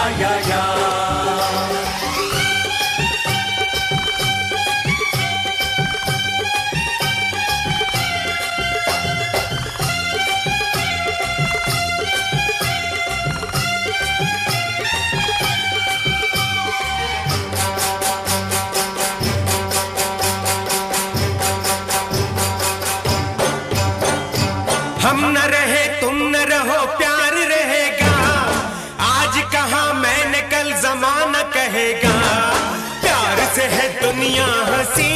या। हम न रहे तुम न रहो प्यार रहेगा, आज कहा मैंने कल जमाना कहेगा। प्यार से है दुनिया हंसी,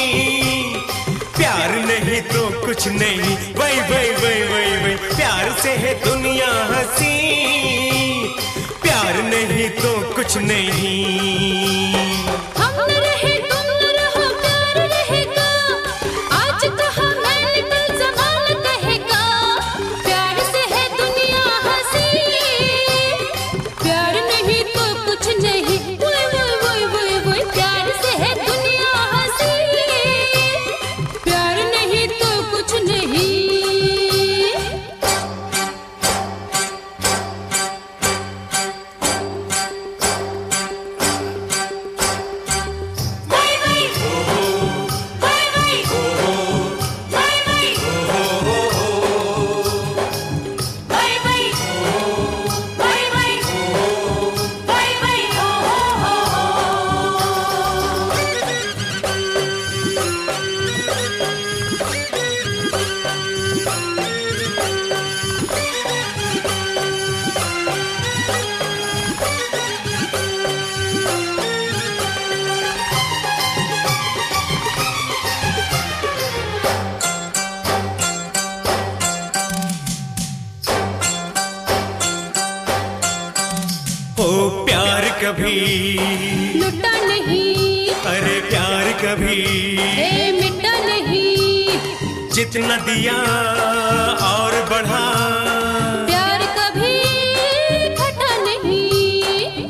प्यार नहीं तो कुछ नहीं। वही वही वही वही वही, प्यार से है दुनिया हंसी, प्यार नहीं तो कुछ नहीं। ओ प्यार कभी लुटा नहीं, अरे प्यार कभी मिटा नहीं। जितना दिया और बढ़ा, प्यार कभी घटा नहीं।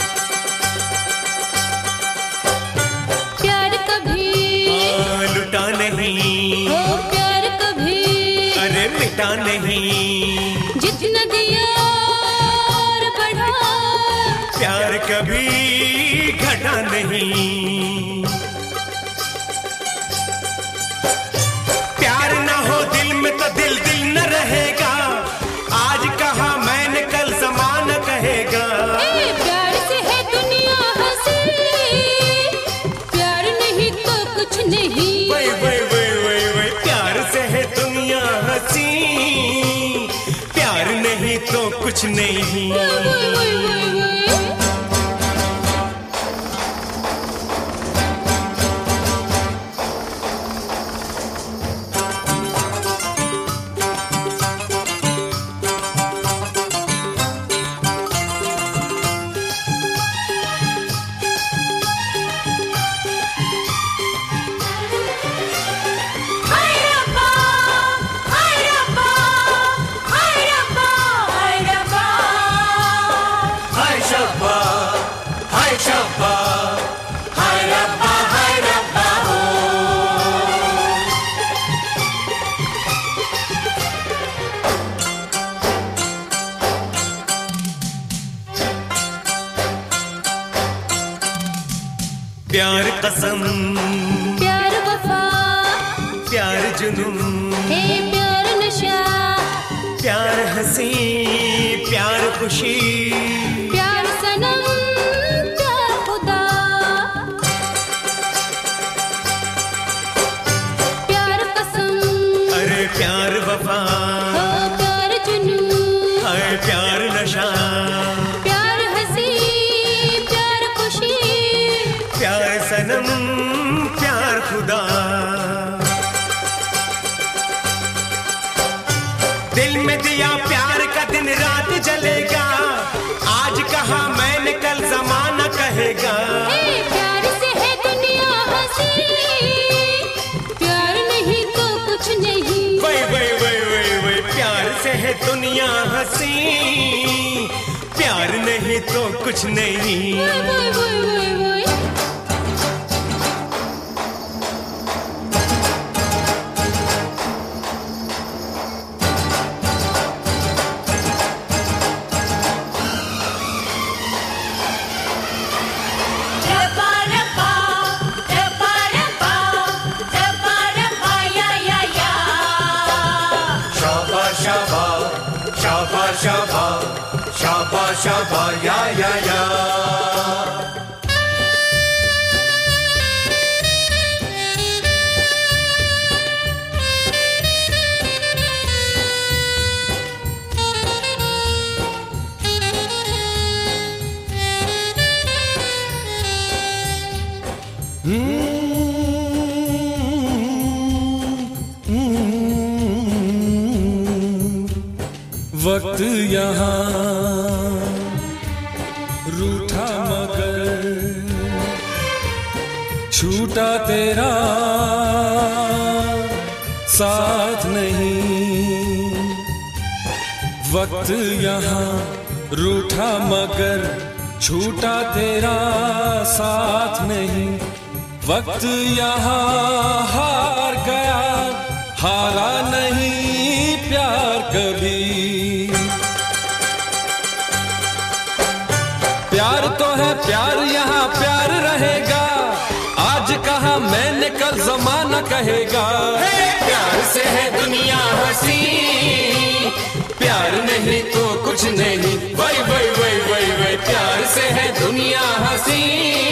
प्यार कभी लुटा नहीं, प्यार कभी अरे मिटा नहीं। जितना दिया और बढ़ा, प्यार कभी घटा नहीं। प्यार ना हो दिल में तो दिल दिल न रहेगा, आज कहा मैंने कल ज़माना कहेगा। प्यार से है दुनिया हंसी, प्यार नहीं तो कुछ नहीं। वही वही वही वही वही, प्यार से है दुनिया हंसी, प्यार नहीं तो कुछ नहीं। प्यार कसम, प्यार वफा, प्यार जुनून, प्यार नशा, प्यार हंसी, प्यार खुशी, प्यार सनम, प्यार खुदा। प्यार कसम, अरे प्यार वफा, प्यार जुनून, अरे प्यार नशा, प्यार हंसी, प्यार खुशी, प्यार सनम, प्यार खुदा। दिल में दिया प्यार का दिन रात जलेगा, आज कहा मैंने कल जमाना कहेगा। प्यार से है दुनिया हंसी, प्यार नहीं तो कुछ नहीं। वही वही वही वही वही, प्यार से है दुनिया हंसी, प्यार नहीं तो कुछ नहीं। शाबाश या वक्त यहाँ रूठा मगर छूटा तेरा साथ नहीं। वक्त यहाँ रूठा मगर छूटा तेरा साथ नहीं। वक्त यहाँ हार गया, हारा नहीं प्यार कभी। प्यार तो है प्यार, यहाँ प्यार रहेगा। आज कहा मैंने कल जमाना कहेगा। प्यार से है दुनिया हंसी, प्यार नहीं तो कुछ नहीं। वही वही वही वही वही प्यार से है दुनिया हंसी,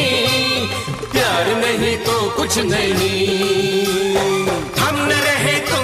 प्यार नहीं तो कुछ नहीं। हम न रहे तो